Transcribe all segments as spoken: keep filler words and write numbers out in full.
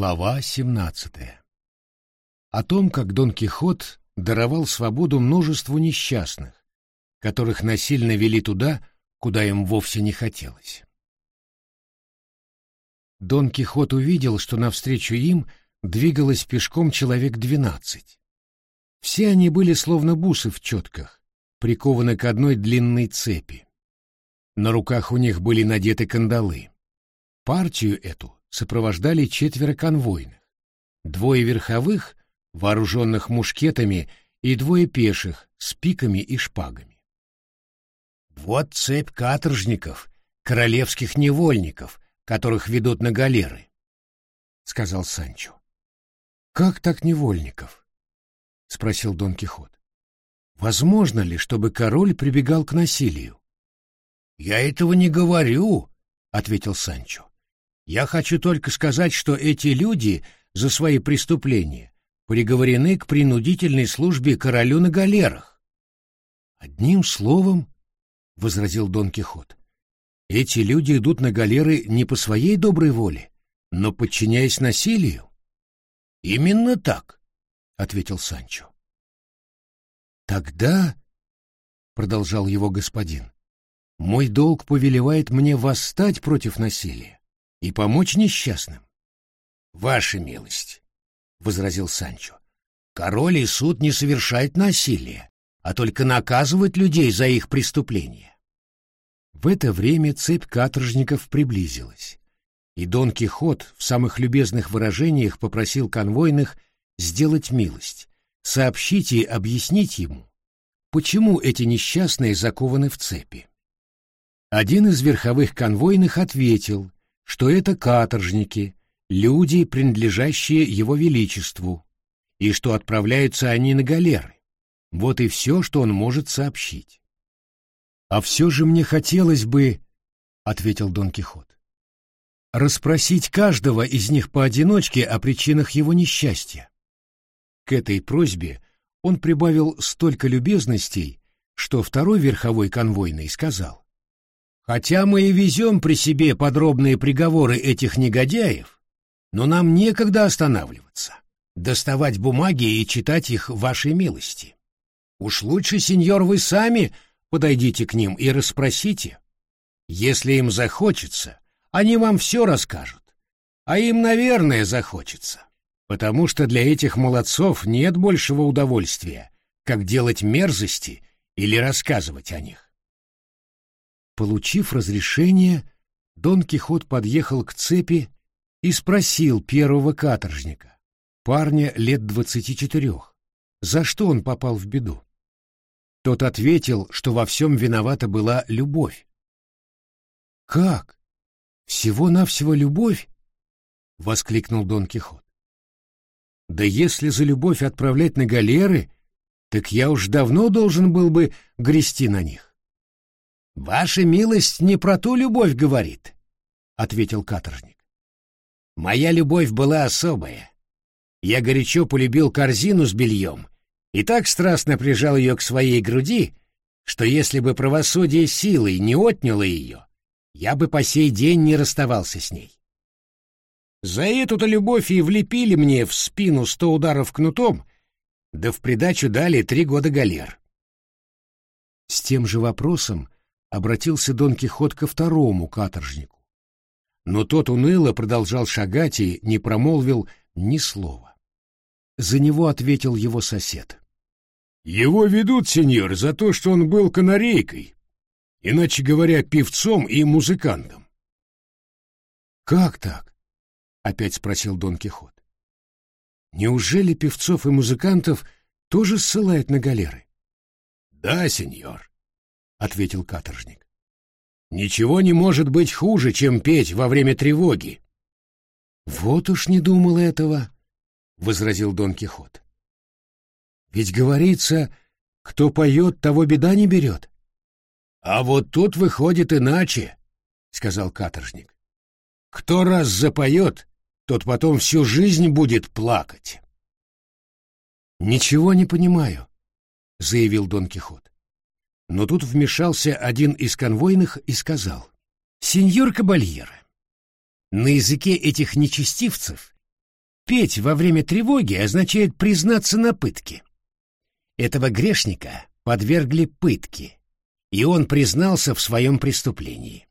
Глава семнадцатая. О том, как Дон Кихот даровал свободу множеству несчастных, которых насильно вели туда, куда им вовсе не хотелось. Дон Кихот увидел, что навстречу им двигалось пешком человек двенадцать. Все они были словно бусы в четках, прикованы к одной длинной цепи. На руках у них были надеты кандалы. Партию эту сопровождали четверо конвойных, двое верховых, вооруженных мушкетами, и двое пеших с пиками и шпагами. «Вот цепь каторжников, королевских невольников, которых ведут на галеры», — сказал Санчо. «Как так невольников?» — спросил Дон Кихот. «Возможно ли, чтобы король прибегал к насилию?» «Я этого не говорю», — ответил Санчо. «Я хочу только сказать, что эти люди за свои преступления приговорены к принудительной службе королю на галерах». «Одним словом, — возразил Дон Кихот, — эти люди идут на галеры не по своей доброй воле, но подчиняясь насилию». «Именно так», — ответил Санчо. «Тогда, — продолжал его господин, — мой долг повелевает мне восстать против насилия и помочь несчастным». «Ваша милость», — возразил Санчо, — «король и суд не совершают насилия, а только наказывают людей за их преступления». В это время цепь каторжников приблизилась, и Дон Кихот в самых любезных выражениях попросил конвойных сделать милость, сообщить и объяснить ему, почему эти несчастные закованы в цепи. Один из верховых конвойных ответил, что это каторжники, люди, принадлежащие его величеству, и что отправляются они на галеры. Вот и все, что он может сообщить. «А все же мне хотелось бы, — ответил Дон Кихот, — расспросить каждого из них поодиночке о причинах его несчастья». К этой просьбе он прибавил столько любезностей, что второй верховой конвойный сказал: «Хотя мы и везем при себе подробные приговоры этих негодяев, но нам некогда останавливаться, доставать бумаги и читать их вашей милости. Уж лучше, сеньор, вы сами подойдите к ним и расспросите. Если им захочется, они вам все расскажут, а им, наверное, захочется, потому что для этих молодцов нет большего удовольствия, как делать мерзости или рассказывать о них». Получив разрешение, Дон Кихот подъехал к цепи и спросил первого каторжника, парня лет двадцати четырех, за что он попал в беду. Тот ответил, что во всем виновата была любовь. «Как? Всего-навсего любовь?» — воскликнул Дон Кихот. «Да если за любовь отправлять на галеры, так я уж давно должен был бы грести на них». «Ваша милость не про ту любовь говорит», — ответил каторжник. «Моя любовь была особая. Я горячо полюбил корзину с бельем и так страстно прижал ее к своей груди, что если бы правосудие силой не отняло ее, я бы по сей день не расставался с ней. За эту-то любовь и влепили мне в спину сто ударов кнутом, да в придачу дали три года галер». С тем же вопросом обратился Дон Кихот ко второму каторжнику, но тот уныло продолжал шагать и не промолвил ни слова. За него ответил его сосед: «Его ведут, сеньор, за то, что он был канарейкой, иначе говоря, певцом и музыкантом». «Как так?» — опять спросил Дон Кихот. «Неужели певцов и музыкантов тоже ссылают на галеры?» «Да, сеньор», — ответил каторжник. «Ничего не может быть хуже, чем петь во время тревоги». «Вот уж не думал этого», — возразил Дон Кихот. «Ведь говорится, кто поет, того беда не берет». «А вот тут выходит иначе», — сказал каторжник. «Кто раз запоет, тот потом всю жизнь будет плакать». «Ничего не понимаю», — заявил Дон Кихот. Но тут вмешался один из конвойных и сказал: «Сеньор Кабальеро, на языке этих нечестивцев Петь во время тревоги означает признаться на пытке. Этого грешника подвергли пытке, и он признался в своем преступлении.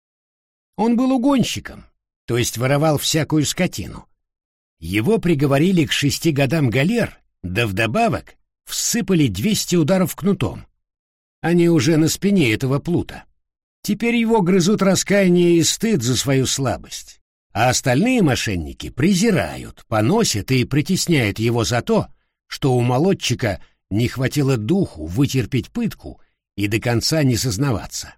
Он был угонщиком, то есть воровал всякую скотину. Его приговорили к шести годам галер, да вдобавок всыпали двести ударов кнутом. Они уже на спине этого плута. Теперь его грызут раскаяние и стыд за свою слабость, а остальные мошенники презирают, поносят и притесняют его за то, что у молодчика не хватило духу вытерпеть пытку и до конца не сознаваться.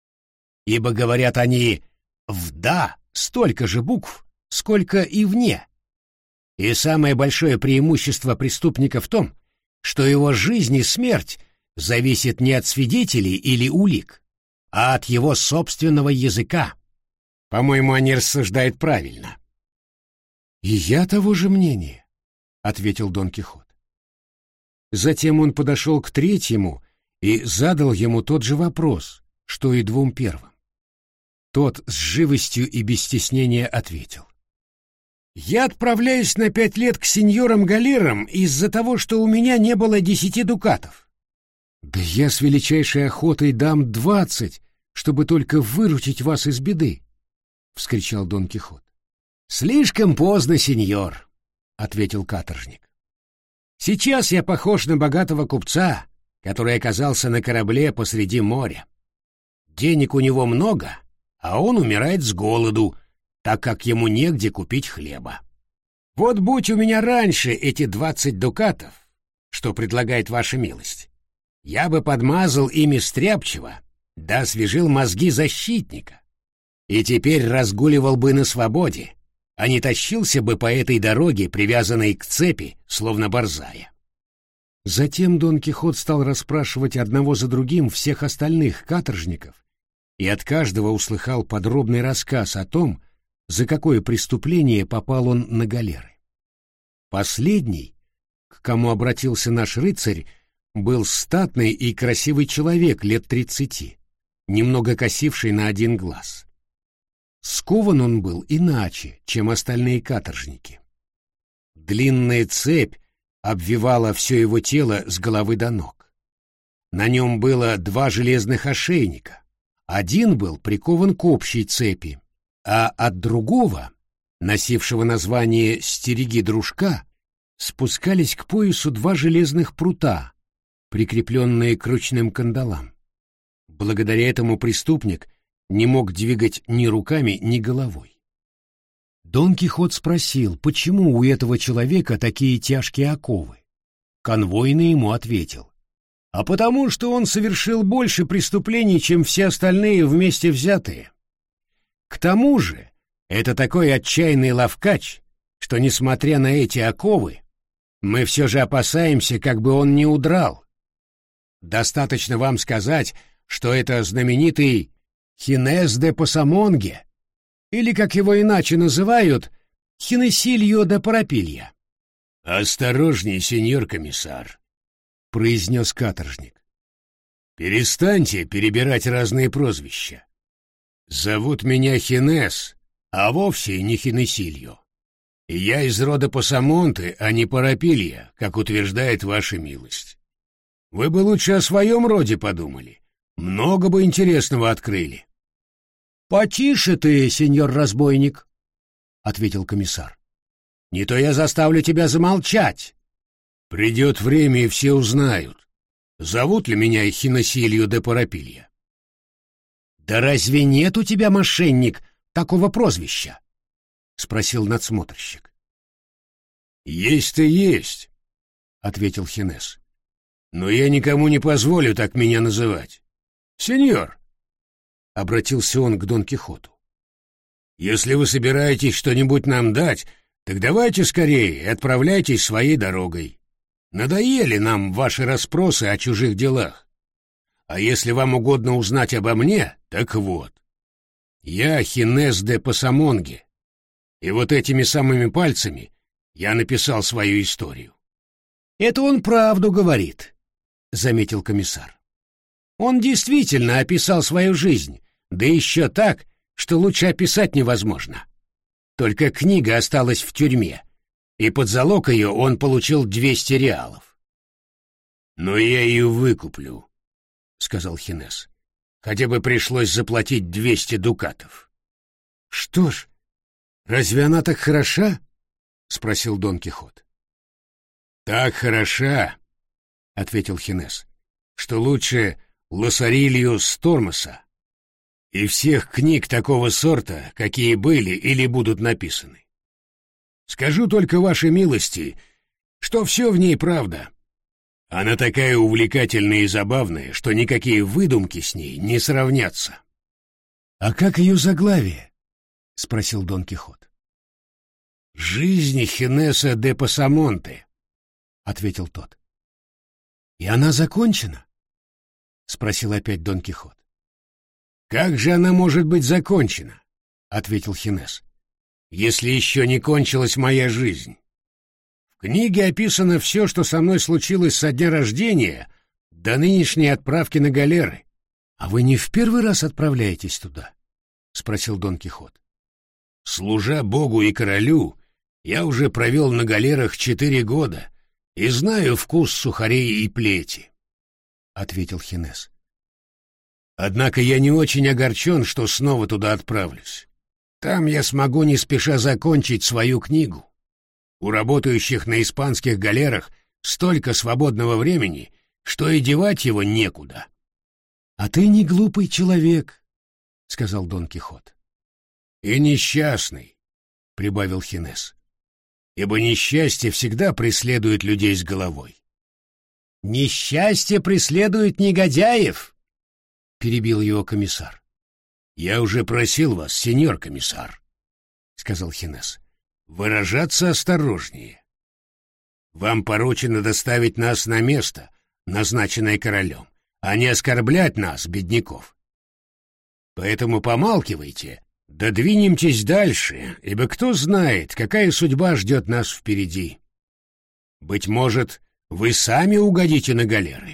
Ибо, говорят они, в «да» столько же букв, сколько и в «не». И самое большое преимущество преступника в том, что его жизнь и смерть зависит не от свидетелей или улик, а от его собственного языка. По-моему, они рассуждают правильно. — И я того же мнения, — ответил Дон Кихот. Затем он подошел к третьему и задал ему тот же вопрос, что и двум первым. Тот с живостью и без стеснения ответил. «Я отправляюсь на пять лет к сеньорам-галерам из-за того, что у меня не было десяти дукатов». «Да я с величайшей охотой дам двадцать, чтобы только выручить вас из беды», — вскричал Дон Кихот. «Слишком поздно, сеньор», — ответил каторжник. «Сейчас я похож на богатого купца, который оказался на корабле посреди моря. Денег у него много, а он умирает с голоду, так как ему негде купить хлеба. Вот будь у меня раньше эти двадцать дукатов, что предлагает ваша милость, я бы подмазал ими стряпчего, да освежил мозги защитника, и теперь разгуливал бы на свободе, а не тащился бы по этой дороге, привязанной к цепи, словно борзая». Затем Дон Кихот стал расспрашивать одного за другим всех остальных каторжников, и от каждого услыхал подробный рассказ о том, за какое преступление попал он на галеры. Последний, к кому обратился наш рыцарь, был статный и красивый человек лет тридцати, немного косивший на один глаз. Скован он был иначе, чем остальные каторжники. Длинная цепь обвивала все его тело с головы до ног. На нем было два железных ошейника. Один был прикован к общей цепи, а от другого, носившего название «Стереги дружка», спускались к поясу два железных прута, прикрепленные к ручным кандалам. Благодаря этому преступник не мог двигать ни руками, ни головой. Дон Кихот спросил, почему у этого человека такие тяжкие оковы. Конвойный ему ответил: «А потому, что он совершил больше преступлений, чем все остальные вместе взятые. К тому же, это такой отчаянный ловкач, что, несмотря на эти оковы, мы все же опасаемся, как бы он не удрал. Достаточно вам сказать, что это знаменитый Хинес де Пасамонге, или, как его иначе называют, Хинесильо де Парапилья». «Осторожней, сеньор комиссар», — произнес каторжник. «Перестаньте перебирать разные прозвища. Зовут меня Хинес, а вовсе не Хинесильо. И я из рода Пасамонте, а не Парапилья, как утверждает ваша милость. Вы бы лучше о своем роде подумали. Много бы интересного открыли». «Потише ты, сеньор разбойник», — ответил комиссар. «Не то я заставлю тебя замолчать». «Придет время, и все узнают, зовут ли меня Хинесильо де Парапилья». «Да разве нет у тебя, мошенник, такого прозвища?» — спросил надсмотрщик. «Есть-то есть», — ответил Хинес. «Но я никому не позволю так меня называть. Сеньор», — обратился он к Дон Кихоту, — «если вы собираетесь что-нибудь нам дать, так давайте скорее и отправляйтесь своей дорогой. Надоели нам ваши расспросы о чужих делах. А если вам угодно узнать обо мне, так вот. Я Хинес де Пасамонге, и вот этими самыми пальцами я написал свою историю». «Это он правду говорит», — заметил комиссар. «Он действительно описал свою жизнь, да еще так, что лучше описать невозможно. Только книга осталась в тюрьме, и под залог ее он получил двести реалов. «Но я ее выкуплю», — сказал Хинес. «Хотя бы пришлось заплатить двести дукатов». «Что ж, разве она так хороша?» — спросил Дон Кихот. «Так хороша», — ответил Хинес, — «что лучше Лосарилью Стормоса и всех книг такого сорта, какие были или будут написаны. Скажу только вашей милости, что все в ней правда. Она такая увлекательная и забавная, что никакие выдумки с ней не сравнятся». «А как ее заглавие?» — спросил Дон Кихот. «Жизнь Хинеса де Пасамонте», — ответил тот. «И она закончена?» — спросил опять Дон Кихот. «Как же она может быть закончена?» — ответил Хинес. «Если еще не кончилась моя жизнь. В книге описано все, что со мной случилось со дня рождения до нынешней отправки на галеры». «А вы не в первый раз отправляетесь туда?» — спросил Дон Кихот. «Служа Богу и королю, я уже провел на галерах четыре года и знаю вкус сухарей и плети», — ответил Хинес. «Однако я не очень огорчен, что снова туда отправлюсь. Там я смогу не спеша закончить свою книгу. У работающих на испанских галерах столько свободного времени, что и девать его некуда». «А ты не глупый человек», — сказал Дон Кихот. «И несчастный», — прибавил Хинес, — «ибо несчастье всегда преследует людей с головой». «Несчастье преследует негодяев», — перебил его комиссар. «Я уже просил вас, сеньор комиссар», — сказал Хинес, — «выражаться осторожнее. Вам поручено доставить нас на место, назначенное королем, а не оскорблять нас, бедняков. Поэтому помалкивайте, да двинемтесь дальше, ибо кто знает, какая судьба ждет нас впереди. Быть может, вы сами угодите на галеры».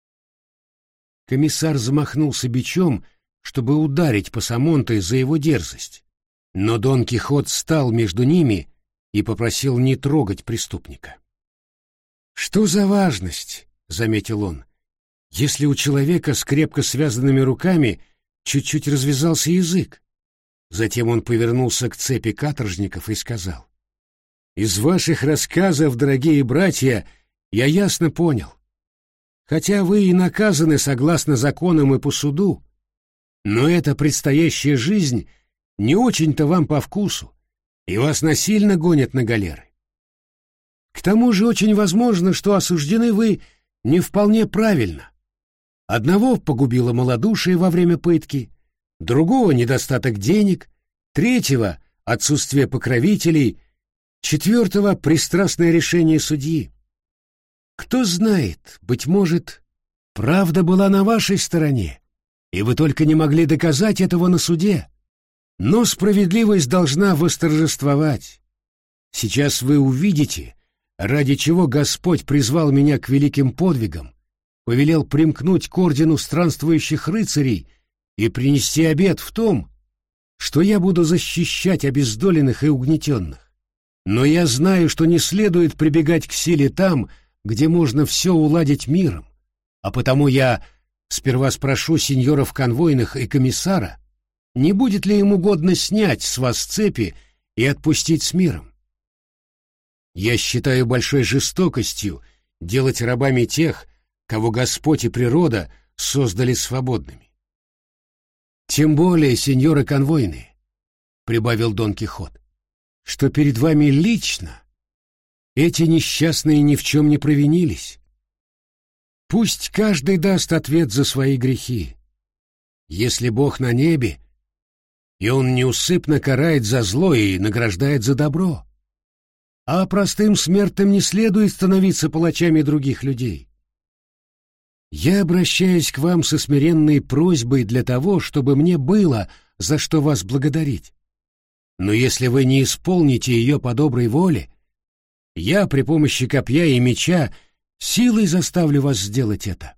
Комиссар замахнулся бичом, чтобы ударить Пасамонте за его дерзость, но Дон Кихот стал между ними и попросил не трогать преступника. «Что за важность?» — заметил он. «Если у человека с крепко связанными руками чуть-чуть развязался язык». Затем он повернулся к цепи каторжников и сказал: «Из ваших рассказов, дорогие братья, я ясно понял. Хотя вы и наказаны согласно законам и по суду, но эта предстоящая жизнь не очень-то вам по вкусу, и вас насильно гонят на галеры. К тому же очень возможно, что осуждены вы не вполне правильно. Одного погубило малодушие во время пытки, другого — недостаток денег, третьего — отсутствие покровителей, четвертого — пристрастное решение судьи. Кто знает, быть может, правда была на вашей стороне, и вы только не могли доказать этого на суде. Но справедливость должна восторжествовать. Сейчас вы увидите, ради чего Господь призвал меня к великим подвигам, повелел примкнуть к ордену странствующих рыцарей и принести обет в том, что я буду защищать обездоленных и угнетенных. Но я знаю, что не следует прибегать к силе там, где можно все уладить миром, а потому я сперва спрошу сеньоров конвойных и комиссара, не будет ли им угодно снять с вас цепи и отпустить с миром. Я считаю большой жестокостью делать рабами тех, кого Господь и природа создали свободными. Тем более, сеньоры конвойные, — прибавил Дон Кихот, — что перед вами лично эти несчастные ни в чем не провинились. Пусть каждый даст ответ за свои грехи. Если Бог на небе, и Он неусыпно карает за зло и награждает за добро, а простым смертным не следует становиться палачами других людей. Я обращаюсь к вам со смиренной просьбой для того, чтобы мне было за что вас благодарить. Но если вы не исполните ее по доброй воле, я при помощи копья и меча силой заставлю вас сделать это».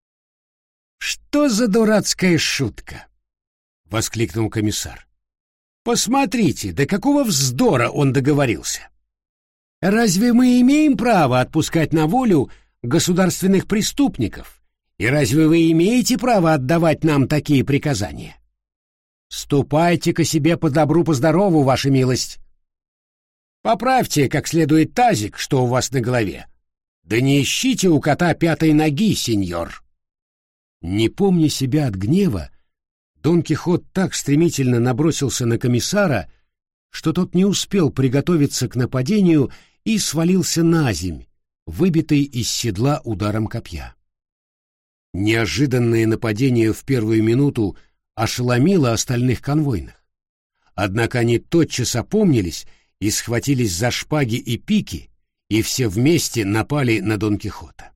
«Что за дурацкая шутка?» — воскликнул комиссар. «Посмотрите, до какого вздора он договорился. Разве мы имеем право отпускать на волю государственных преступников? И разве вы имеете право отдавать нам такие приказания? Ступайте-ка себе по добру, по здорову, ваша милость. Поправьте как следует тазик, что у вас на голове. Да не ищите у кота пятой ноги, сеньор. Не помня себя от гнева, Дон Кихот так стремительно набросился на комиссара, что тот не успел приготовиться к нападению и свалился наземь, выбитый из седла ударом копья. Неожиданное нападение в первую минуту ошеломило остальных конвойных. Однако они тотчас опомнились и схватились за шпаги и пики, и все вместе напали на Дон Кихота.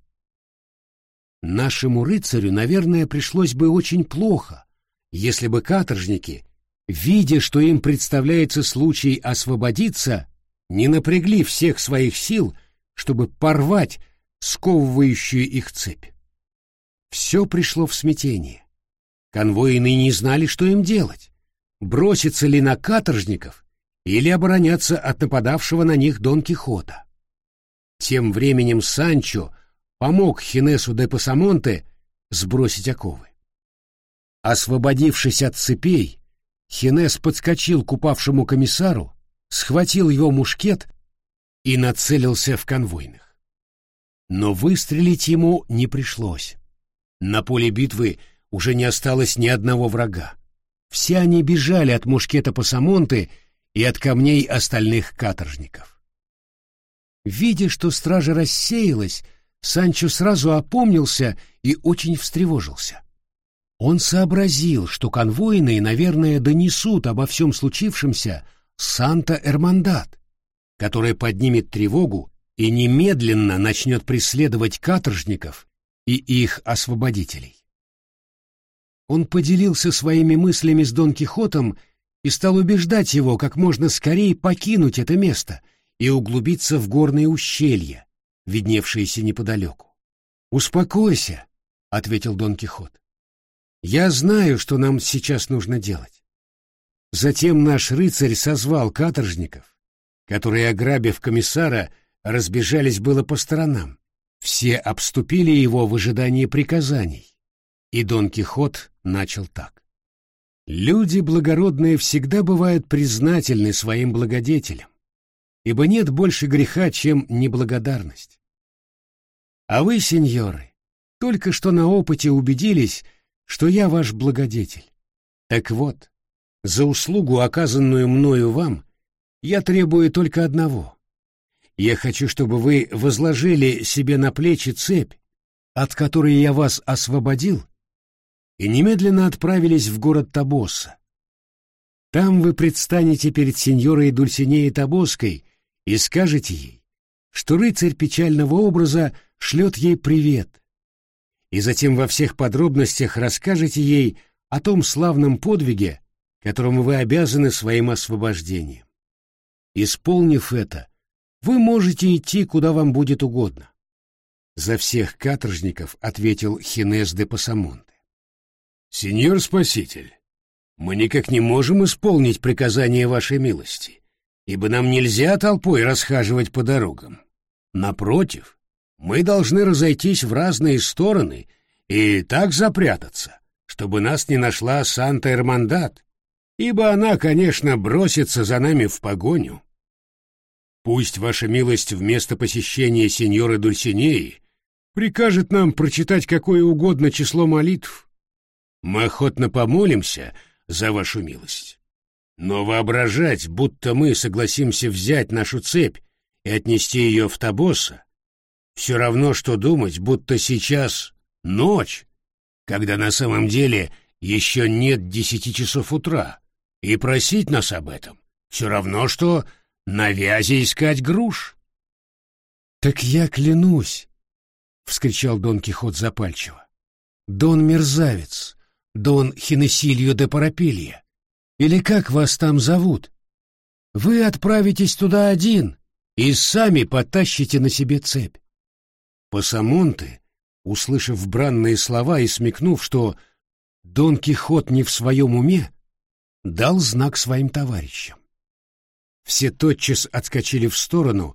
Нашему рыцарю, наверное, пришлось бы очень плохо, если бы каторжники, видя, что им представляется случай освободиться, не напрягли всех своих сил, чтобы порвать сковывающую их цепь. Все пришло в смятение. Конвоины не знали, что им делать: броситься ли на каторжников или обороняться от нападавшего на них Дон Кихота. Тем временем Санчо помог Хинесу де Пасамонте сбросить оковы. Освободившись от цепей, Хинес подскочил к упавшему комиссару, схватил его мушкет и нацелился в конвойных. Но выстрелить ему не пришлось. На поле битвы уже не осталось ни одного врага. Все они бежали от мушкета Пасамонте и от камней остальных каторжников. Видя, что стража рассеялась, Санчо сразу опомнился и очень встревожился. Он сообразил, что конвойные, наверное, донесут обо всем случившемся Санта-Эрмандад, которая поднимет тревогу и немедленно начнет преследовать каторжников и их освободителей. Он поделился своими мыслями с Дон Кихотом и стал убеждать его как можно скорее покинуть это место и углубиться в горные ущелья, видневшиеся неподалеку. «Успокойся», — ответил Дон Кихот. «Я знаю, что нам сейчас нужно делать». Затем наш рыцарь созвал каторжников, которые, ограбив комиссара, разбежались было по сторонам. Все обступили его в ожидании приказаний, и Дон Кихот начал так. «Люди благородные всегда бывают признательны своим благодетелям, ибо нет больше греха, чем неблагодарность. А вы, сеньоры, только что на опыте убедились, что я ваш благодетель. Так вот, за услугу, оказанную мною вам, я требую только одного. Я хочу, чтобы вы возложили себе на плечи цепь, от которой я вас освободил, и немедленно отправились в город Табоса. Там вы предстанете перед сеньорой Дульсинеей Табоской и скажете ей, что рыцарь печального образа шлет ей привет, и затем во всех подробностях расскажете ей о том славном подвиге, которому вы обязаны своим освобождением. Исполнив это, вы можете идти, куда вам будет угодно. За всех каторжников ответил Хинес де Пасамонте. Сеньор Спаситель, мы никак не можем исполнить приказание вашей милости, ибо нам нельзя толпой расхаживать по дорогам. Напротив, мы должны разойтись в разные стороны и так запрятаться, чтобы нас не нашла Санта-Эрмандад, ибо она, конечно, бросится за нами в погоню. Пусть ваша милость вместо посещения сеньоры Дульсинеи прикажет нам прочитать какое угодно число молитв. Мы охотно помолимся за вашу милость. Но воображать, будто мы согласимся взять нашу цепь и отнести ее в Табоса, все равно, что думать, будто сейчас ночь, когда на самом деле еще нет десяти часов утра, и просить нас об этом все равно, что на вязи искать груш. — Так я клянусь, — вскричал Дон Кихот запальчиво, — Дон Мерзавец, Дон Хинесильо де Парапилья, или как вас там зовут, вы отправитесь туда один и сами потащите на себе цепь. Пасамонте, услышав бранные слова и смекнув, что Дон Кихот не в своем уме, дал знак своим товарищам. Все тотчас отскочили в сторону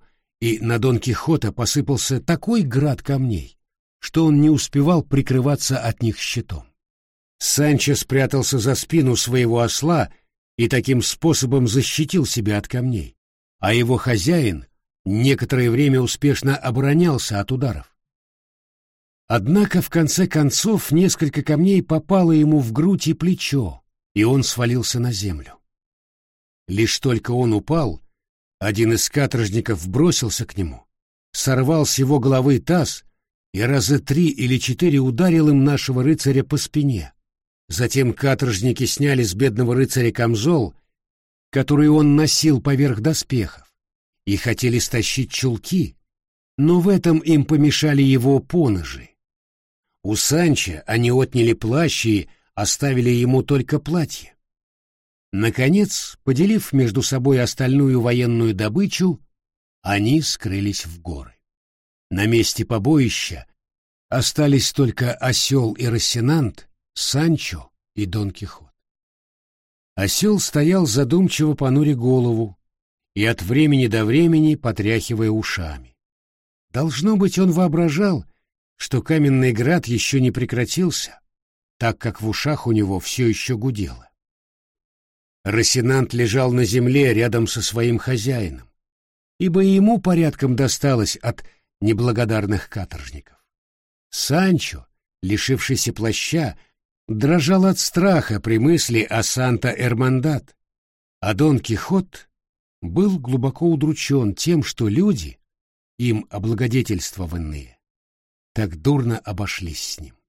и на Дон Кихота посыпался такой град камней, что он не успевал прикрываться от них щитом. Санчо спрятался за спину своего осла и таким способом защитил себя от камней, а его хозяин некоторое время успешно оборонялся от ударов. Однако в конце концов несколько камней попало ему в грудь и плечо, и он свалился на землю. Лишь только он упал, один из каторжников бросился к нему, сорвал с его головы таз и раза три или четыре ударил им нашего рыцаря по спине. Затем каторжники сняли с бедного рыцаря камзол, который он носил поверх доспехов, и хотели стащить чулки, но в этом им помешали его поножи. У Санчо они отняли плащ и оставили ему только платье. Наконец, поделив между собой остальную военную добычу, они скрылись в горы. На месте побоища остались только осел и Росинант, Санчо и Дон Кихот. Осел стоял задумчиво понуря голову и от времени до времени потряхивая ушами. Должно быть, он воображал, что каменный град еще не прекратился, так как в ушах у него все еще гудело. Росинант лежал на земле рядом со своим хозяином, ибо ему порядком досталось от неблагодарных каторжников. Санчо, лишившийся плаща, дрожал от страха при мысли о Санта-Эрмандат, а Дон Кихот был глубоко удручен тем, что люди, им облагодетельствованные, так дурно обошлись с ним.